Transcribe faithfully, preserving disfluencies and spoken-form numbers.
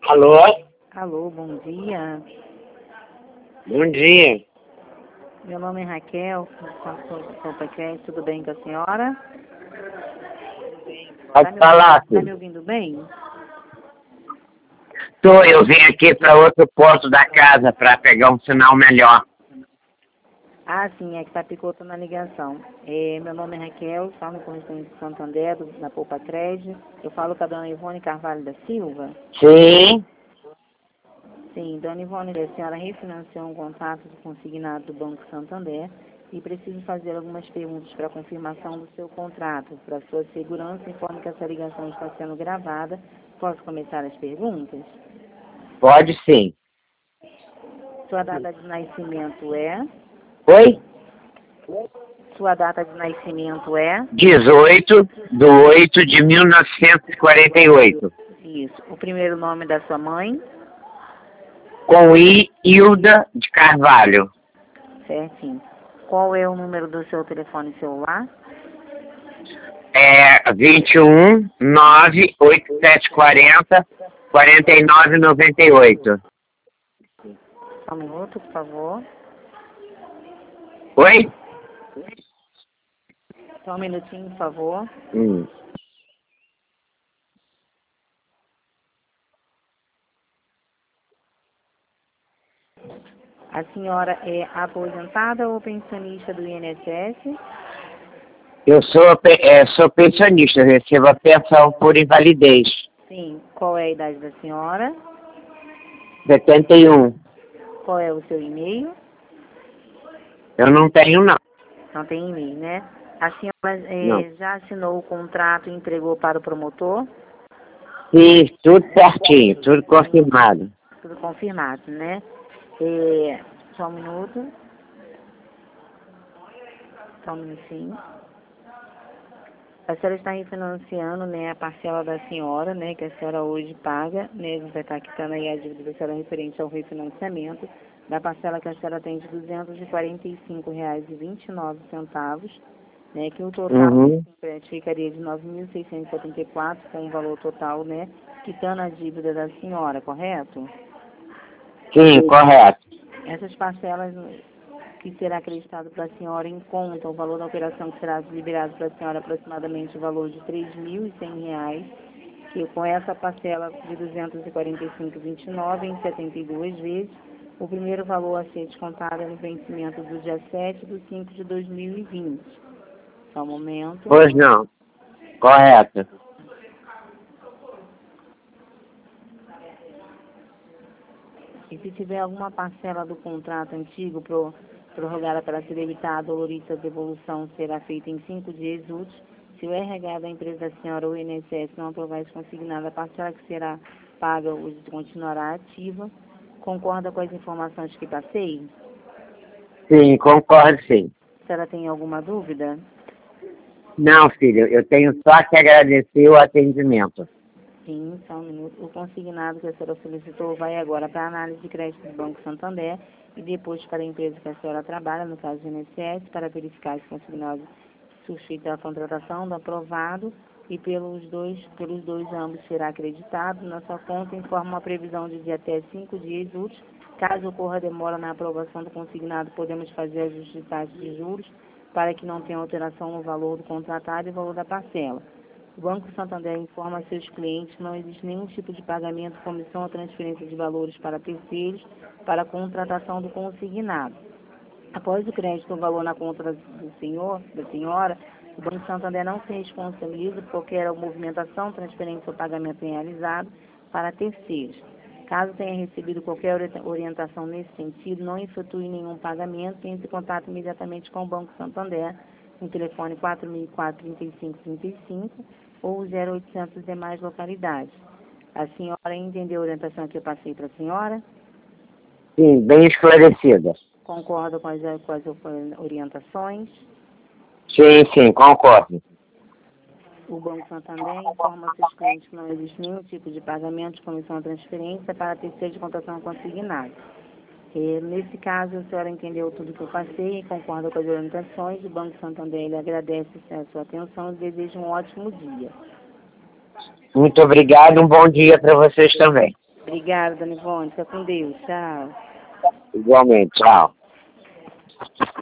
Alô? Alô, bom dia. Bom dia. Meu nome é Raquel, sou Paquete, tudo bem com a senhora? Pode Tá me, falar, tá me filho. ouvindo bem? Tô, eu vim aqui para outro ponto da casa para pegar um sinal melhor. Ah, sim, é que tá picotando na ligação. É, meu nome é Raquel, falo com o residente de Santo André, do, da Poupa Crédito. Eu falo com a dona Ivone Carvalho da Silva. Sim. Sim, dona Ivone, a senhora refinanciou um contrato de consignado do Banco Santander e preciso fazer algumas perguntas para confirmação do seu contrato. Para sua segurança, informe que essa ligação está sendo gravada. Posso começar as perguntas? Pode sim. Sua data de nascimento é? Oi? Sua data de nascimento é? dezoito de oito de mil novecentos e quarenta e oito. Isso. O primeiro nome da sua mãe? Com I, Hilda de Carvalho. Certinho. Qual é o número do seu telefone celular? É vinte e um, nove, oitenta e sete quarenta, quarenta e nove noventa e oito. Só um minuto, por favor. Oi? Só um minutinho, por favor. Hum. A senhora é aposentada ou pensionista do I N S S? Eu sou, pe- é, sou pensionista, recebo a pensão por invalidez. Sim. Qual é a idade da senhora? setenta e um. Qual é o seu e-mail? Eu não tenho, não. Não tem e-mail, né? A senhora Não. eh, já assinou o contrato e entregou para o promotor? Fiz tudo certinho, tudo confirmado. Tudo confirmado, né? Eh, só um minuto. Só um minutinho. A senhora está refinanciando, né, a parcela da senhora, né, que a senhora hoje paga, né, vai estar quitando aí a dívida da senhora referente ao refinanciamento, da parcela que a senhora tem de duzentos e quarenta e cinco reais e vinte e nove centavos, né, que o total Uhum. ficaria de nove mil seiscentos e setenta e quatro com o valor total, né, quitando a dívida da senhora, correto? Sim, correto. Essas parcelas que será acreditado para a senhora em conta, o valor da operação que será liberado para a senhora aproximadamente o valor de três mil e cem reais, que com essa parcela de duzentos e quarenta e cinco vírgula vinte e nove em setenta e duas vezes, o primeiro valor a ser descontado é no vencimento do dia sete de cinco de dois mil e vinte. Só um momento. Pois não. Correto. E se tiver alguma parcela do contrato antigo pro, prorrogada para ser debitada, ou a devolução será feita em cinco dias úteis. Se o R H da empresa da senhora ou o I N S S não aprovar esse consignado, a parcela que será paga hoje continuará ativa. Concorda com as informações que passei? Sim, concordo sim. A senhora tem alguma dúvida? Não, filho, eu tenho só que agradecer o atendimento. Sim, só um minuto. O consignado que a senhora solicitou vai agora para a análise de crédito do Banco Santander e depois para a empresa que a senhora trabalha, no caso do I N S S, para verificar se consignado suspeita a contratação do aprovado e pelos dois, pelos dois ambos será acreditado. Na sua conta informa uma previsão de até cinco dias úteis. Caso ocorra demora na aprovação do consignado, podemos fazer ajustes de taxa de juros para que não tenha alteração no valor do contratado e valor da parcela. O Banco Santander informa a seus clientes que não existe nenhum tipo de pagamento, comissão ou transferência de valores para terceiros para a contratação do consignado. Após o crédito do valor na conta do senhor, da senhora, o Banco Santander não se responsabiliza por qualquer movimentação, transferência ou pagamento realizado para terceiros. Caso tenha recebido qualquer orientação nesse sentido, não efetue nenhum pagamento e entre em contato imediatamente com o Banco Santander no telefone quatro mil e quatro, trinta e cinco, trinta e cinco ou zero oitocentos demais localidades. A senhora entendeu a orientação que eu passei para a senhora? Sim, bem esclarecida. Concorda com as, com as orientações? Sim, sim, concordo. O Banco Santander informa seus clientes que não existe nenhum tipo de pagamento de comissão ou transferência para terceiro de contação consignada. E, nesse caso, a senhora entendeu tudo que eu passei e concorda com as orientações. O Banco Santander ele agradece a sua atenção e deseja um ótimo dia. Muito obrigado, um bom dia para vocês também. Obrigada, dona Ivone. Fica com Deus. Tchau. Igualmente, tchau.